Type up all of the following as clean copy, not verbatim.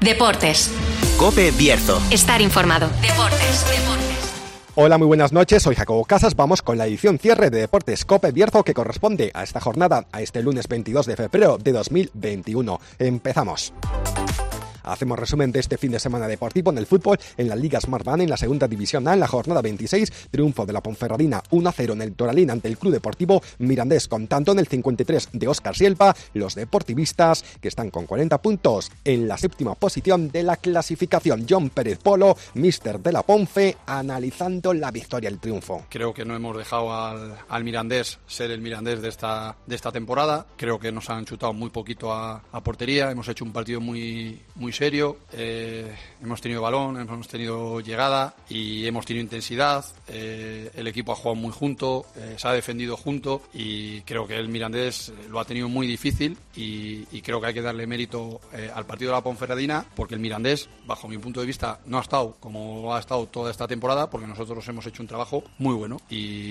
Deportes. COPE Bierzo. Estar informado. Deportes. Hola, muy buenas noches, soy Jacobo Casas. Vamos con la edición cierre de Deportes COPE Bierzo, que corresponde a esta jornada, a este lunes 22 de febrero de 2021. Empezamos. Hacemos resumen de este fin de semana deportivo en el fútbol, en la Liga Smartbank, en la segunda división A, en la jornada 26, triunfo de la Ponferradina 1-0 en el Toralín ante el Club Deportivo Mirandés, con tanto en el 53 de Óscar Silva, los deportivistas que están con 40 puntos en la séptima posición de la clasificación. John Pérez Polo, míster de la Ponfe, analizando la victoria, el triunfo. Creo que no hemos dejado al Mirandés ser el Mirandés de esta temporada. Creo que nos han chutado muy poquito a portería, hemos hecho un partido muy serio, hemos tenido balón, hemos tenido llegada y hemos tenido intensidad. El equipo ha jugado muy junto, se ha defendido junto y creo que el Mirandés lo ha tenido muy difícil y creo que hay que darle mérito al partido de la Ponferradina, porque el Mirandés, bajo mi punto de vista, no ha estado como ha estado toda esta temporada, porque nosotros hemos hecho un trabajo muy bueno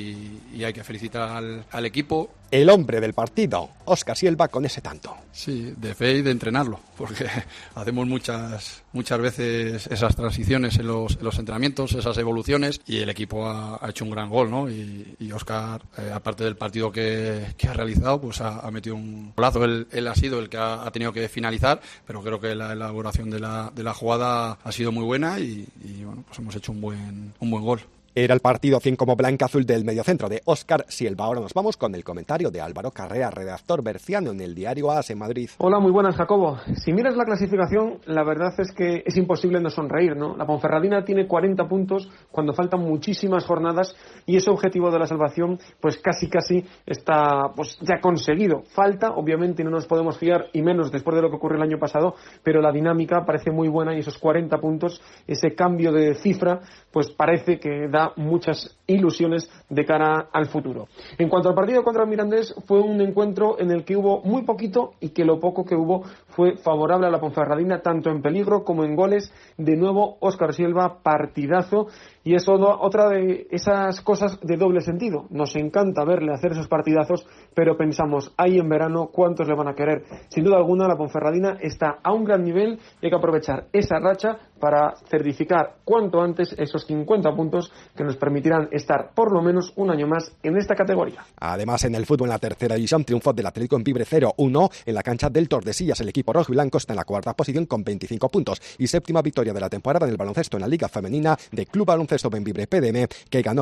y hay que felicitar al equipo. El hombre del partido, Óscar Silva, con ese tanto. Sí, de fe y de entrenarlo, porque hacemos muchas veces esas transiciones en los entrenamientos, esas evoluciones, y el equipo ha hecho un gran gol, ¿no? Y Óscar, aparte del partido que ha realizado, pues ha metido un golazo. Él ha sido el que ha tenido que finalizar, pero creo que la elaboración de la jugada ha sido muy buena y bueno, pues hemos hecho un buen gol. Era el partido 100 como blanca-azul del mediocentro de Óscar Silva. Ahora nos vamos con el comentario de Álvaro Carrea, redactor berciano en el diario AS en Madrid. Hola, muy buenas, Jacobo. Si miras la clasificación, la verdad es que es imposible no sonreír, ¿no? La Ponferradina tiene 40 puntos cuando faltan muchísimas jornadas y ese objetivo de la salvación pues casi está pues ya conseguido. Falta, obviamente no nos podemos fiar, y menos después de lo que ocurrió el año pasado, pero la dinámica parece muy buena y esos 40 puntos, ese cambio de cifra, pues parece que da muchas ilusiones de cara al futuro. En cuanto al partido contra el Mirandés, fue un encuentro en el que hubo muy poquito y que lo poco que hubo fue favorable a la Ponferradina, tanto en peligro como en goles. De nuevo, Óscar Silva, partidazo, y es otra de esas cosas de doble sentido. Nos encanta verle hacer esos partidazos, pero pensamos, ahí en verano, ¿cuántos le van a querer? Sin duda alguna, la Ponferradina está a un gran nivel y hay que aprovechar esa racha para certificar cuanto antes esos 50 puntos que nos permitirán estar por lo menos un año más en esta categoría. Además, en el fútbol, en la tercera división, triunfo del Atlético en Vibre 0-1 en la cancha del Tordesillas. El equipo rojo y blanco está en la cuarta posición con 25 puntos y séptima victoria de la temporada en el baloncesto en la Liga Femenina de Club Baloncesto Benvibre PDM, que ganó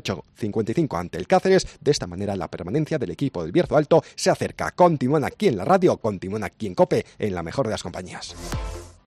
68-55 ante el Cáceres. De esta manera, la permanencia del equipo del Bierzo Alto se acerca. Continúan aquí en la radio, continúan aquí en COPE, en la mejor de las compañías.